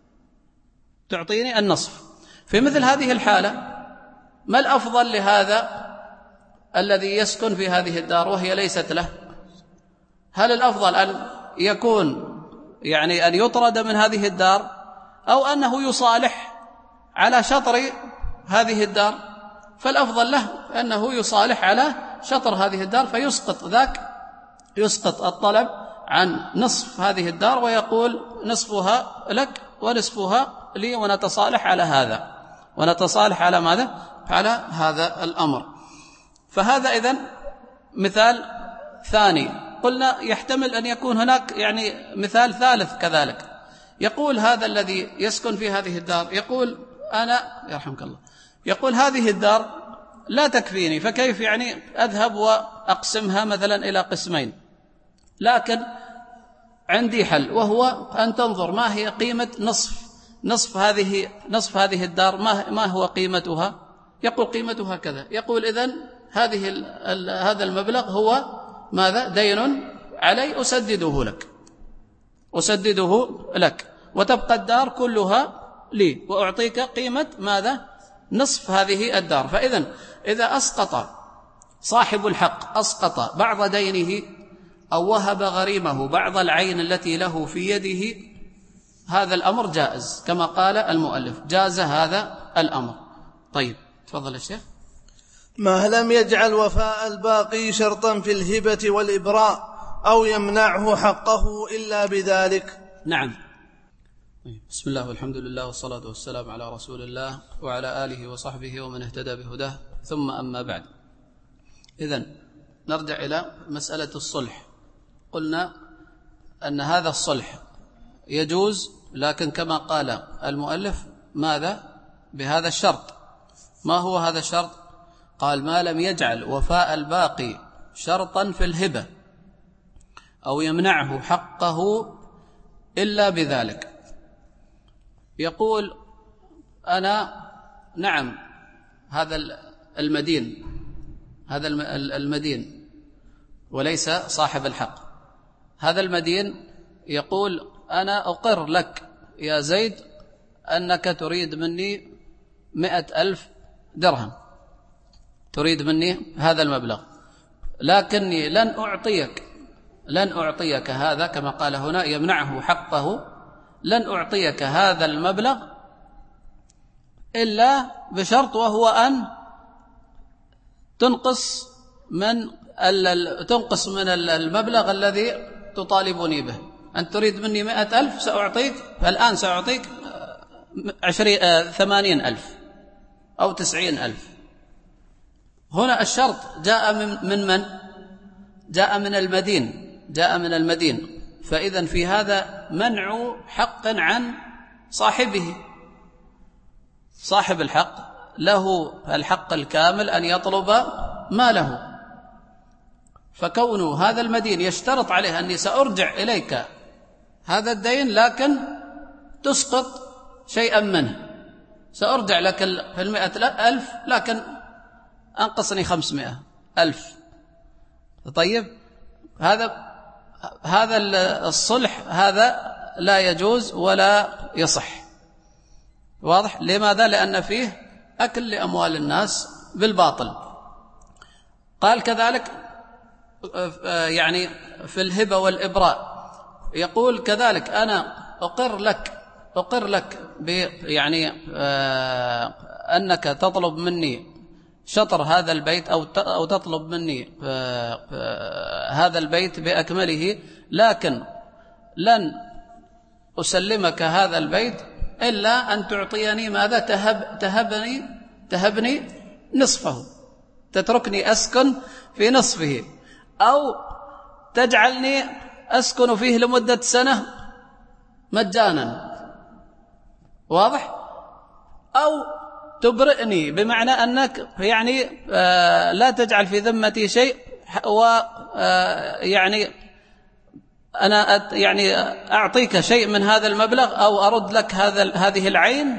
تعطيني النصف. في مثل هذه الحالة ما الأفضل لهذا الذي يسكن في هذه الدار وهي ليست له؟ هل الأفضل أن يكون يعني أن يطرد من هذه الدار، أو أنه يصالح على شطر هذه الدار؟ فالأفضل له أنه يصالح على شطر هذه الدار، فيسقط ذاك، يسقط الطلب عن نصف هذه الدار ويقول نصفها لك ونصفها لي، ونتصالح على هذا، ونتصالح على ماذا؟ على هذا الأمر. فهذا إذن مثال ثاني. قلنا يحتمل أن يكون هناك يعني مثال ثالث كذلك. يقول هذا الذي يسكن في هذه الدار، يقول أنا يرحمك الله، يقول هذه الدار لا تكفيني، فكيف يعني أذهب وأقسمها مثلا إلى قسمين؟ لكن عندي حل، وهو أن تنظر ما هي قيمة نصف نصف هذه نصف هذه الدار، ما ما هو قيمتها؟ يقول قيمتها كذا. يقول إذن هذه هذا المبلغ هو ماذا؟ دين علي أسدده لك، أسدده لك، وتبقى الدار كلها لي، وأعطيك قيمة ماذا؟ نصف هذه الدار. فإذن إذا أسقط صاحب الحق أسقط بعض دينه أو وهب غريمه بعض العين التي له في يده، هذا الأمر جائز كما قال المؤلف، جاز هذا الأمر. طيب تفضل الشيخ. ما لم يجعل وفاء الباقي شرطا في الهبة والإبراء أو يمنعه حقه إلا بذلك. نعم. بسم الله والحمد لله والصلاة والسلام على رسول الله وعلى آله وصحبه ومن اهتدى بهداه، ثم أما بعد. إذن نرجع إلى مسألة الصلح. قلنا أن هذا الصلح يجوز، لكن كما قال المؤلف ماذا؟ بهذا الشرط. ما هو هذا الشرط؟ قال ما لم يجعل وفاء الباقي شرطا في الهبة أو يمنعه حقه إلا بذلك. يقول أنا نعم هذا المدين، هذا المدين وليس صاحب الحق، هذا المدين يقول أنا أقر لك يا زيد أنك تريد مني مئة ألف درهم، تريد مني هذا المبلغ، لكني لن أعطيك لن أعطيك هذا، كما قال هنا يمنعه حقه، لن أعطيك هذا المبلغ إلا بشرط، وهو أن تنقص من تنقص من المبلغ الذي تطالبني به. أنت تريد مني مئة ألف، سأعطيك فالآن سأعطيك عشرين ثمانين ألف أو تسعين ألف. هنا الشرط جاء من من, من؟ جاء من المدين، جاء من المدين. فإذا في هذا منع حق عن صاحبه. صاحب الحق له الحق الكامل أن يطلب ماله، فكون هذا المدين يشترط عليه أني سأرجع إليك هذا الدين لكن تسقط شيئا منه، سأرجع لك في المئة ألف لكن أنقصني خمسمائة ألف. طيب هذا هذا الصلح هذا لا يجوز ولا يصح. واضح؟ لماذا؟ لأن فيه أكل لأموال الناس بالباطل. قال كذلك يعني في الهبة والإبراء، يقول كذلك أنا أقر لك أقر لك يعني أنك تطلب مني شطر هذا البيت أو أو تطلب مني هذا البيت بأكمله، لكن لن أسلمك هذا البيت إلا أن تعطيني ماذا؟ تهب تهبني تهبني نصفه، تتركني أسكن في نصفه، أو تجعلني أسكن فيه لمدة سنة مجانا. واضح؟ أو تبرئني، بمعنى أنك يعني لا تجعل في ذمتي شيء، ويعني أنا يعني أعطيك شيء من هذا المبلغ أو أرد لك هذا هذه العين،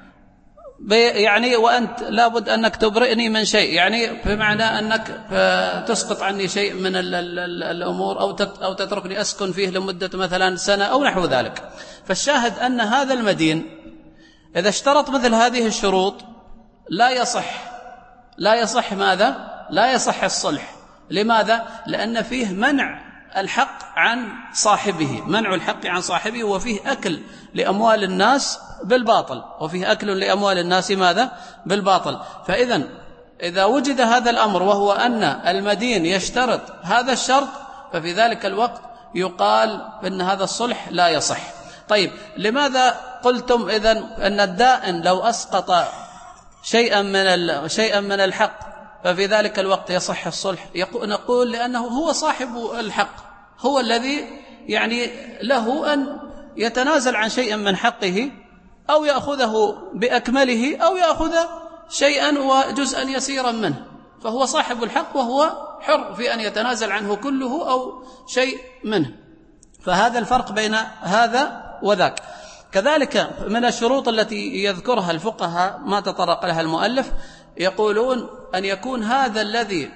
يعني وأنت لابد أنك تبرئني من شيء، يعني بمعنى أنك تسقط عني شيء من الأمور أو تتركني أسكن فيه لمدة مثلا سنة أو نحو ذلك. فالشاهد أن هذا المدين إذا اشترط مثل هذه الشروط لا يصح لا يصح ماذا؟ لا يصح الصلح. لماذا؟ لأن فيه منع الحق عن صاحبه، منع الحق عن صاحبه، وفيه أكل لأموال الناس بالباطل، وفيه أكل لأموال الناس ماذا؟ بالباطل. فإذا إذا وجد هذا الأمر وهو أن المدين يشترط هذا الشرط، ففي ذلك الوقت يقال أن هذا الصلح لا يصح. طيب لماذا قلتم إذن أن الدائن لو أسقط شيئا من شيئا من الحق ففي ذلك الوقت يصح الصلح؟ نقول لأنه هو صاحب الحق، هو الذي يعني له أن يتنازل عن شيء من حقه أو يأخذه بأكمله أو يأخذ شيئا وجزءا يسيرا منه، فهو صاحب الحق وهو حر في أن يتنازل عنه كله أو شيء منه. فهذا الفرق بين هذا وذاك. كذلك من الشروط التي يذكرها الفقهاء ما تطرق لها المؤلف، يقولون أن يكون هذا الذي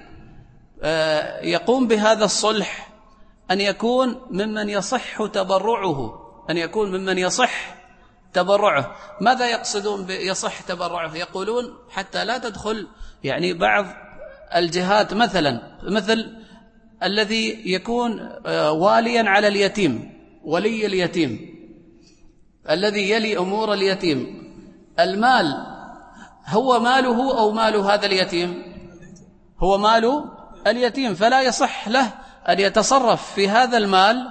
يقوم بهذا الصلح أن يكون ممن يصح تبرعه، أن يكون ممن يصح تبرعه. ماذا يقصدون بيصح تبرعه؟ يقولون حتى لا تدخل يعني بعض الجهات مثلا مثل الذي يكون واليا على اليتيم، ولي اليتيم الذي يلي أمور اليتيم، المال هو ماله أو مال هذا اليتيم؟ هو مال اليتيم، فلا يصح له أن يتصرف في هذا المال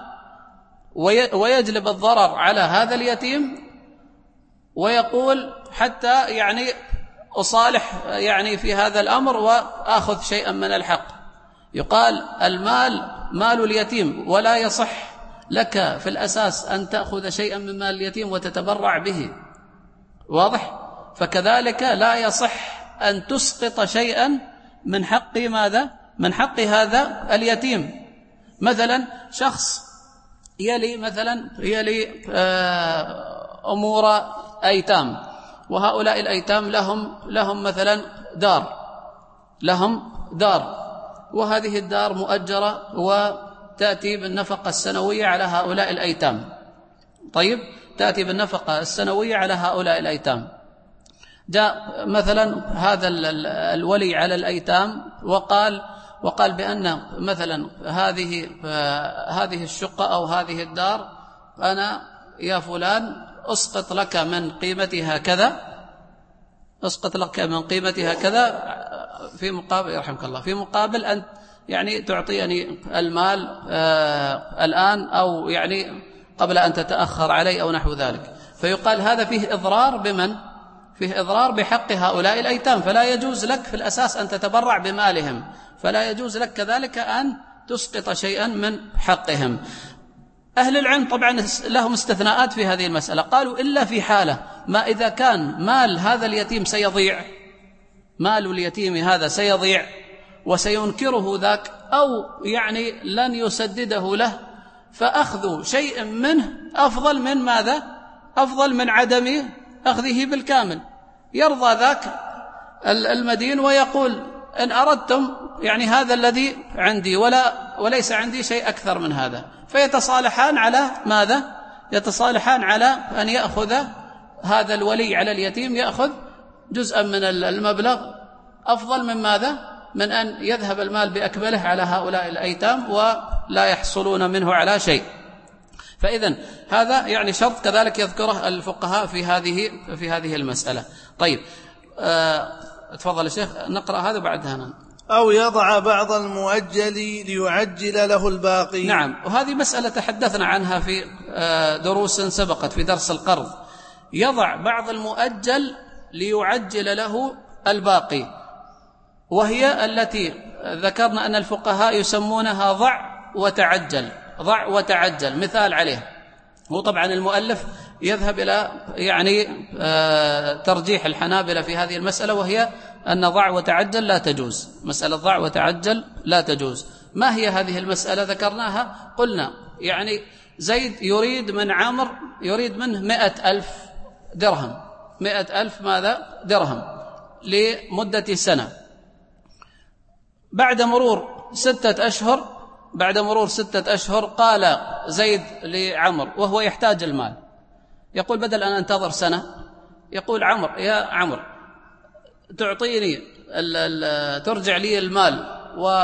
ويجلب الضرر على هذا اليتيم ويقول حتى يعني أصالح يعني في هذا الأمر وآخذ شيئا من الحق. يقال المال مال اليتيم ولا يصح لك في الأساس أن تأخذ شيئا من مال اليتيم وتتبرع به، واضح؟ فكذلك لا يصح أن تسقط شيئا من حق ماذا؟ من حق هذا اليتيم. مثلا شخص يلي مثلا يلي أمور أيتام، وهؤلاء الأيتام لهم لهم مثلا دار لهم دار وهذه الدار مؤجرة وتأتي بالنفقة السنوية على هؤلاء الأيتام. طيب تأتي بالنفقة السنوية على هؤلاء الأيتام. جاء مثلا هذا الولي على الأيتام وقال وقال بأن مثلا هذه هذه الشقة أو هذه الدار أنا يا فلان أسقط لك من قيمتها كذا، أسقط لك من قيمتها كذا في مقابل يرحمك الله في مقابل أن يعني تعطيني المال آه الآن أو يعني قبل أن تتأخر علي أو نحو ذلك. فيقال هذا فيه إضرار بمن؟ فيه إضرار بحق هؤلاء الأيتام، فلا يجوز لك في الأساس أن تتبرع بمالهم، فلا يجوز لك كذلك أن تسقط شيئا من حقهم. أهل العلم طبعا لهم استثناءات في هذه المسألة، قالوا إلا في حالة ما إذا كان مال هذا اليتيم سيضيع، مال اليتيم هذا سيضيع وسينكره ذاك أو يعني لن يسدده له، فأخذ شيء منه أفضل من ماذا؟ أفضل من عدم أخذه بالكامل. يرضى ذاك المدين ويقول إن أردتم يعني هذا الذي عندي ولا وليس عندي شيء أكثر من هذا، فيتصالحان على ماذا؟ يتصالحان على أن يأخذ هذا الولي على اليتيم يأخذ جزءا من المبلغ أفضل من ماذا؟ من أن يذهب المال بأكمله على هؤلاء الأيتام ولا يحصلون منه على شيء. فإذن هذا يعني شرط كذلك يذكره الفقهاء في هذه في هذه المسألة. طيب أه تفضل يا شيخ نقرأ هذا بعدها أنا. أو يضع بعض المؤجل ليعجل له الباقي. نعم، وهذه مسألة تحدثنا عنها في دروس سبقت في درس القرض. يضع بعض المؤجل ليعجل له الباقي، وهي التي ذكرنا أن الفقهاء يسمونها ضع وتعجل. ضع وتعجل مثال عليه، هو طبعا المؤلف يذهب إلى يعني ترجيح الحنابلة في هذه المسألة، وهي أن ضع وتعجل لا تجوز، مسألة ضع وتعجل لا تجوز. ما هي هذه المسألة؟ ذكرناها قلنا يعني زيد يريد من عمرو يريد منه مئة ألف درهم، مئة ألف ماذا؟ درهم لمدة سنة. بعد مرور ستة أشهر بعد مرور ستة أشهر قال زيد لعمرو وهو يحتاج المال، يقول بدل أن أنتظر سنة، يقول عمرو يا عمرو تعطيني ترجع لي المال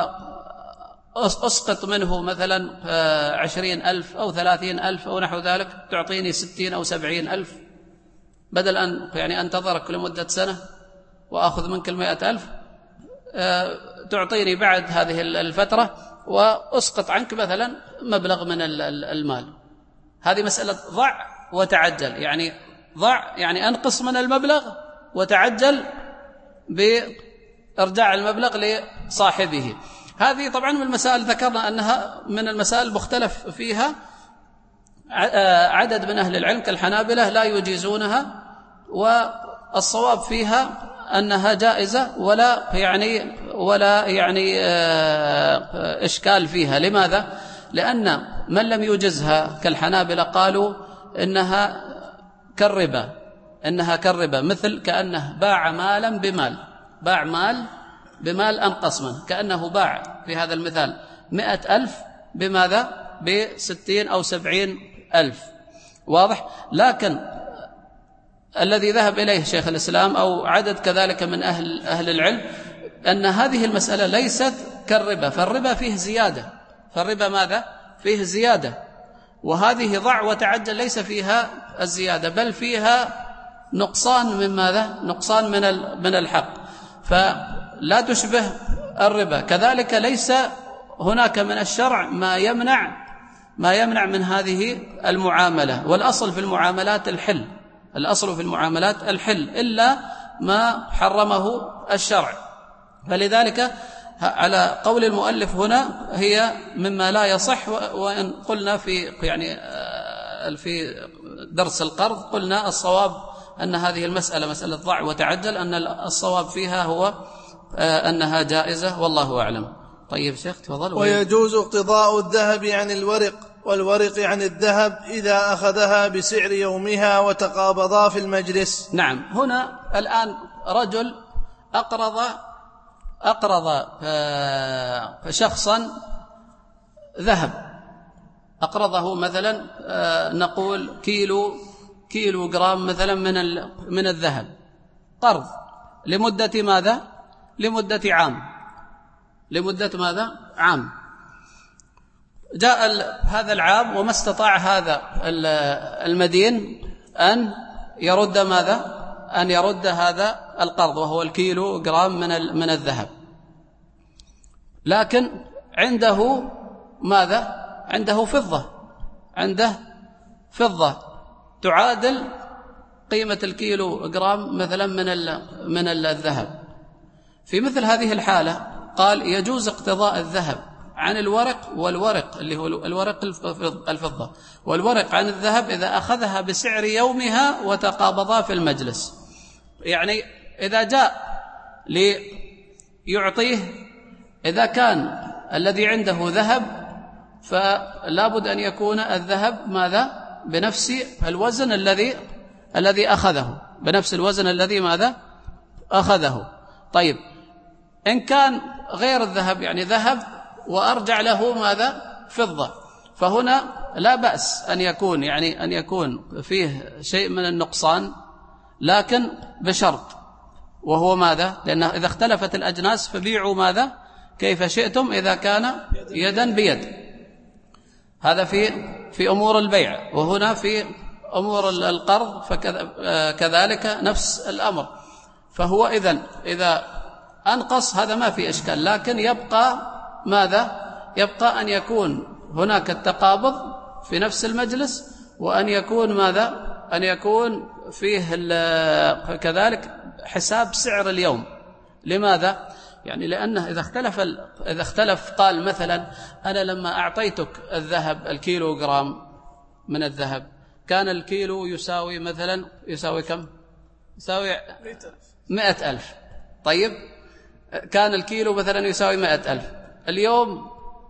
وأسقط منه مثلا عشرين ألف أو ثلاثين ألف أو نحو ذلك، تعطيني ستين أو سبعين ألف بدل أن يعني أنتظرك لمدة سنة وأخذ منك المئة ألف، تعطيني بعد هذه الفترة وأسقط عنك مثلا مبلغ من المال. هذه مسألة ضع وتعجل، يعني ضع يعني أنقص من المبلغ وتعجل بإرجاع المبلغ لصاحبه. هذه طبعا من المسائل ذكرنا أنها من المسائل المختلف فيها، عدد من أهل العلم كالحنابلة لا يجيزونها، والصواب فيها أنها جائزة ولا يعني ولا يعني إشكال فيها. لماذا؟ لأن من لم يجزها كالحنابلة قالوا إنها كالربا، إنها كالربا، مثل كأنه باع مالا بمال، باع مال بمال أنقص منه، كأنه باع في هذا المثال مئة ألف بماذا؟ بستين أو سبعين ألف. واضح؟ لكن الذي ذهب إليه شيخ الإسلام أو عدد كذلك من أهل, أهل العلم أن هذه المسألة ليست كالربا، فالربا فيه زيادة، فالربا ماذا؟ فيه زيادة، وهذه ضع وتعجل ليس فيها الزيادة بل فيها نقصان من ماذا؟ نقصان من من الحق، فلا تشبه الربا. كذلك ليس هناك من الشرع ما يمنع ما يمنع من هذه المعاملة، والأصل في المعاملات الحل، الأصل في المعاملات الحل إلا ما حرمه الشرع. فلذلك على قول المؤلف هنا هي مما لا يصح، وإن قلنا في يعني في درس القرض قلنا الصواب أن هذه المسألة مسألة ضع وتعجل، أن الصواب فيها هو أنها جائزة والله أعلم. طيب شيخ تفضل. ويجوز اقتضاء الذهب عن الورق والورق عن الذهب إذا أخذها بسعر يومها وتقابضا في المجلس. نعم. هنا الآن رجل أقرض أقرض شخصا ذهب، أقرضه مثلا نقول كيلو كيلو جرام مثلا من من الذهب، قرض لمدة ماذا؟ لمدة عام، لمدة ماذا؟ عام. جاء هذا العام وما استطاع هذا المدين أن يرد ماذا؟ أن يرد هذا القرض وهو الكيلو جرام من من الذهب، لكن عنده ماذا؟ عنده فضة، عنده فضة تعادل قيمة الكيلو جرام مثلا من من الذهب. في مثل هذه الحالة قال يجوز اقتضاء الذهب عن الورق، والورق اللي هو الورق الفضة، والورق عن الذهب إذا أخذها بسعر يومها وتقابضا في المجلس. يعني إذا جاء ليعطيه، إذا كان الذي عنده ذهب فلا بد أن يكون الذهب ماذا؟ بنفس الوزن الذي الذي أخذه، بنفس الوزن الذي ماذا؟ أخذه. طيب إن كان غير الذهب يعني ذهب وأرجع له ماذا؟ فضة، فهنا لا بأس أن يكون يعني أن يكون فيه شيء من النقصان، لكن بشرط، وهو ماذا؟ لأنه إذا اختلفت الأجناس فبيعوا ماذا؟ كيف شئتم إذا كان يدا بيد. هذا في في أمور البيع، وهنا في أمور القرض فكذلك نفس الأمر. فهو إذن إذا أنقص هذا ما في إشكال، لكن يبقى ماذا؟ يبقى أن يكون هناك التقابض في نفس المجلس، وأن يكون ماذا؟ أن يكون فيه كذلك حساب سعر اليوم. لماذا؟ يعني لأنه إذا اختلف إذا اختلف قال مثلا أنا لما أعطيتك الذهب الكيلو جرام من الذهب كان الكيلو يساوي مثلا يساوي كم؟ يساوي مئة ألف. طيب كان الكيلو مثلا يساوي مئة ألف، اليوم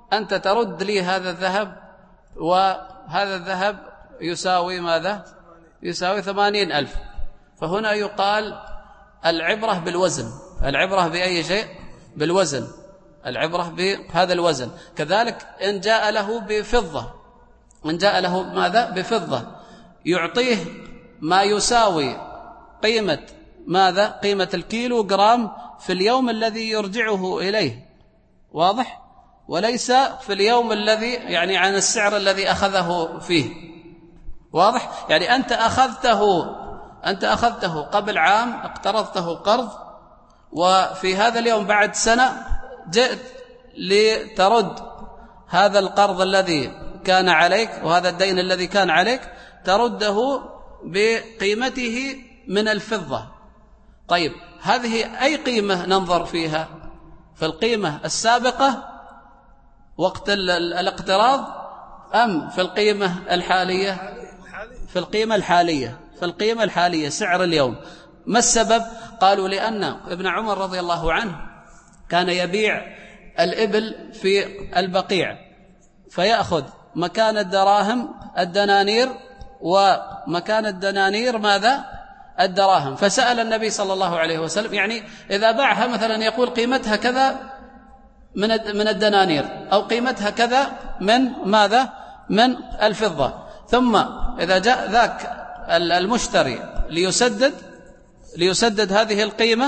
أنت ترد لي هذا الذهب، وهذا الذهب يساوي ماذا؟ يساوي ثمانين ألف. فهنا يقال العبرة بالوزن. العبرة بأي شيء؟ بالوزن. العبرة بهذا الوزن. كذلك إن جاء له بفضة، إن جاء له ماذا؟ بفضة، يعطيه ما يساوي قيمة ماذا؟ قيمة الكيلو جرام في اليوم الذي يرجعه إليه، واضح؟ وليس في اليوم الذي يعني عن السعر الذي أخذه فيه، واضح؟ يعني أنت أخذته أنت أخذته قبل عام، اقترضته قرض، وفي هذا اليوم بعد سنة جئت لترد هذا القرض الذي كان عليك وهذا الدين الذي كان عليك، ترده بقيمته من الفضة. طيب هذه أي قيمة ننظر فيها؟ في القيمة السابقة وقت الاقتراض أم في القيمة الحالية؟ في القيمة الحالية، في القيمة الحالية، سعر اليوم. ما السبب؟ قالوا لأن ابن عمر رضي الله عنه كان يبيع الإبل في البقيع، فيأخذ مكان الدراهم الدنانير، ومكان الدنانير ماذا؟ الدراهم. فسأل النبي صلى الله عليه وسلم، يعني إذا باعها مثلا يقول قيمتها كذا من من الدنانير، أو قيمتها كذا من ماذا؟ من الفضة. ثم إذا جاء ذاك المشتري ليسدد ليسدد هذه القيمة،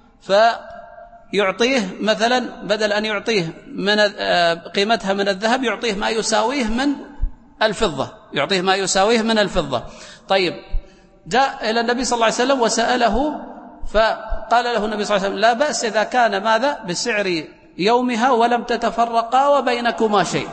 فيعطيه مثلا بدل أن يعطيه من قيمتها من الذهب يعطيه ما يساويه من الفضة، يعطيه ما يساويه من الفضة. طيب جاء إلى النبي صلى الله عليه وسلم وسأله، فقال له النبي صلى الله عليه وسلم: لا بأس إذا كان ماذا؟ بسعر يومها ولم تتفرقا وبينكما شيء.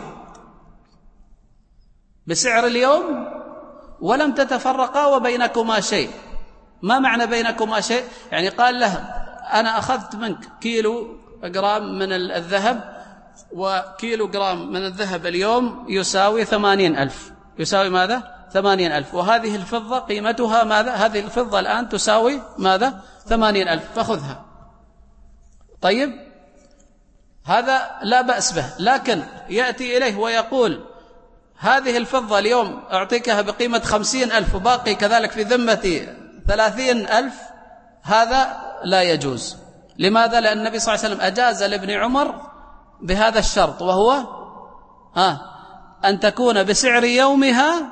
بسعر اليوم ولم تتفرقا وبينكما شيء. ما معنى بينكما شيء؟ يعني قال له: أنا أخذت منك كيلو جرام من الذهب، وكيلو جرام من الذهب اليوم يساوي ثمانين ألف. يساوي ماذا؟ ثمانين ألف. وهذه الفضة قيمتها ماذا؟ هذه الفضة الآن تساوي ماذا؟ ثمانين ألف، فخذها. طيب هذا لا بأس به. لكن يأتي إليه ويقول: هذه الفضة اليوم أعطيكها بقيمة خمسين ألف وباقي كذلك في ذمتي ثلاثين ألف، هذا لا يجوز. لماذا؟ لأن النبي صلى الله عليه وسلم أجاز لابن عمر بهذا الشرط، وهو ها أن تكون بسعر يومها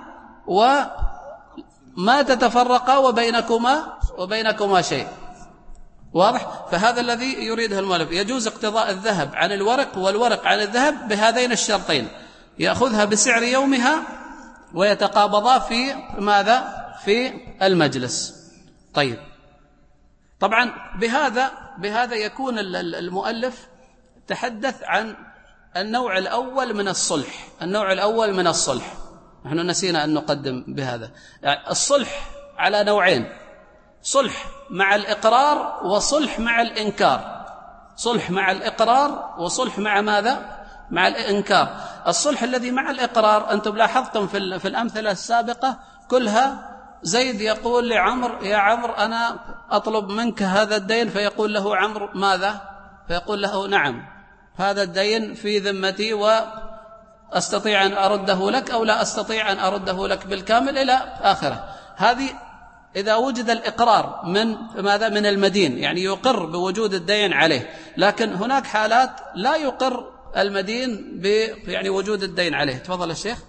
وما تتفرقا وبينكما وبينكما شيء. واضح؟ فهذا الذي يريده المؤلف. يجوز اقتضاء الذهب عن الورق والورق عن الذهب بهذين الشرطين: يأخذها بسعر يومها ويتقابضا في ماذا؟ في المجلس. طيب طبعا بهذا بهذا يكون المؤلف تحدث عن النوع الأول من الصلح. النوع الأول من الصلح نحن نسينا أن نقدم بهذا. يعني الصلح على نوعين: صلح مع الإقرار وصلح مع الإنكار. صلح مع الإقرار وصلح مع ماذا؟ مع الإنكار. الصلح الذي مع الإقرار أنتم لاحظتم في في الأمثلة السابقة كلها: زيد يقول لعمر: يا عمر أنا أطلب منك هذا الدين، فيقول له عمرو ماذا؟ فيقول له: نعم هذا الدين في ذمتي وأستطيع أن أرده لك أو لا أستطيع أن أرده لك بالكامل إلى آخره. هذه إذا وجد الإقرار من ماذا؟ من المدين، يعني يقر بوجود الدين عليه. لكن هناك حالات لا يقر المدين ب يعني وجود الدين عليه. تفضل الشيخ.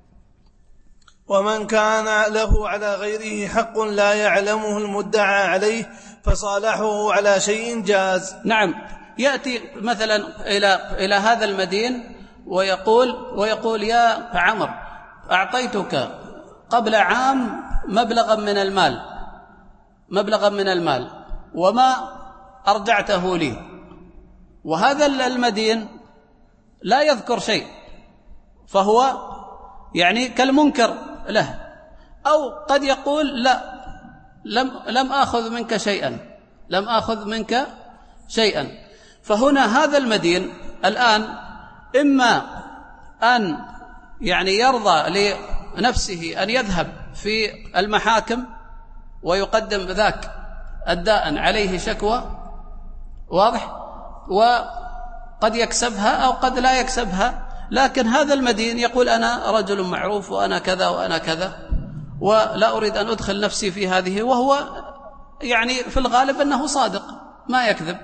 ومن كان له على غيره حق لا يعلمه المدعى عليه فصالحه على شيء جاز. نعم، يأتي مثلا إلى إلى هذا المدين ويقول ويقول: يا عمر أعطيتك قبل عام مبلغا من المال مبلغا من المال وما أرجعته لي. وهذا المدين لا يذكر شيء، فهو يعني كالمنكر له. أو قد يقول: لا لم لم آخذ منك شيئا لم آخذ منك شيئا. فهنا هذا المدين الآن إما أن يعني يرضى لنفسه أن يذهب في المحاكم ويقدم ذاك الداء عليه شكوى، واضح، وقد يكسبها أو قد لا يكسبها، لكن هذا المدين يقول أنا رجل معروف وأنا كذا وأنا كذا ولا أريد أن أدخل نفسي في هذه، وهو يعني في الغالب أنه صادق ما يكذب،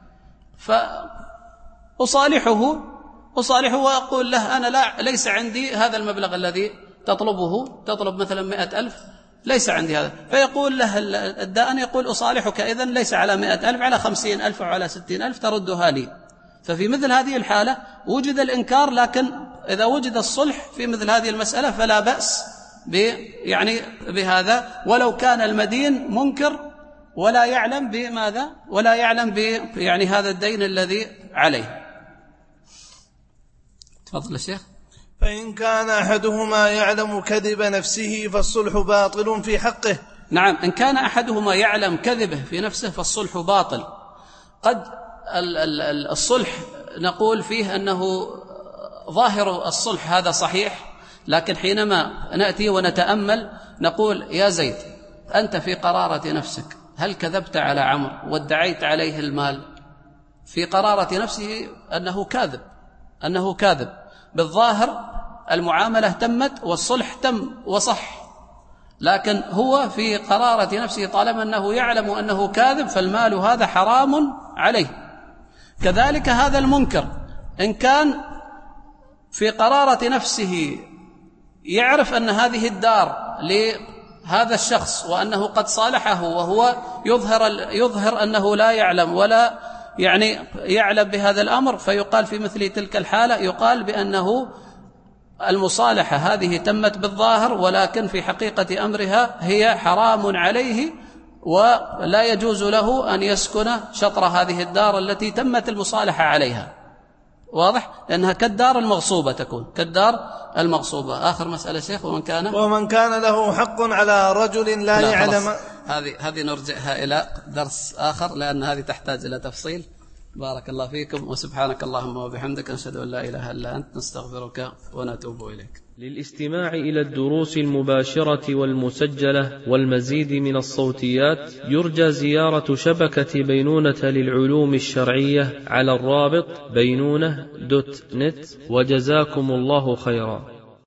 فأصالحه أصالحه وأقول له أنا لا ليس عندي هذا المبلغ الذي تطلبه، تطلب مثلا مئة ألف، ليس عندي هذا. فيقول له الدائن يقول أصالحك إذن ليس على مئة ألف، على خمسين ألف أو على ستين ألف تردها لي. ففي مثل هذه الحالة وجد الإنكار، لكن إذا وجد الصلح في مثل هذه المسألة فلا بأس يعني بهذا، ولو كان المدين منكر ولا يعلم بماذا، ولا يعلم ب يعني هذا الدين الذي عليه. تفضل الشيخ. فإن كان أحدهما يعلم كذب نفسه فالصلح باطل في حقه. نعم، إن كان أحدهما يعلم كذبه في نفسه فالصلح باطل. قد الصلح نقول فيه أنه ظاهر الصلح هذا صحيح، لكن حينما نأتي ونتأمل نقول يا زيد أنت في قرارة نفسك هل كذبت على عمرو وادعيت عليه المال؟ في قرارة نفسه أنه كاذب، أنه كاذب. بالظاهر المعاملة تمت والصلح تم وصح، لكن هو في قرارة نفسه طالما أنه يعلم أنه كاذب فالمال هذا حرام عليه. كذلك هذا المنكر إن كان في قرارة نفسه يعرف أن هذه الدار لهذا الشخص وأنه قد صالحه وهو يظهر, يظهر أنه لا يعلم ولا يعني يعلم بهذا الأمر، فيقال في مثل تلك الحالة يقال بأنه المصالحة هذه تمت بالظاهر، ولكن في حقيقة أمرها هي حرام عليه ولا يجوز له أن يسكن شطر هذه الدار التي تمت المصالحة عليها. واضح؟ لأنها كالدار المغصوبة، تكون كالدار المغصوبة. آخر مسألة شيخ. ومن كان ومن كان له حق على رجل لا, لا يعلم. هذه هذه نرجعها إلى درس آخر لأن هذه تحتاج إلى تفصيل. بارك الله فيكم، وسبحانك اللهم وبحمدك، نشهد أن لا إله إلا أنت، نستغفرك ونتوب إليك. للاستماع إلى الدروس المباشرة والمسجلة والمزيد من الصوتيات يرجى زيارة شبكة بينونة للعلوم الشرعية على الرابط بينونة دوت نت، وجزاكم الله خيرا.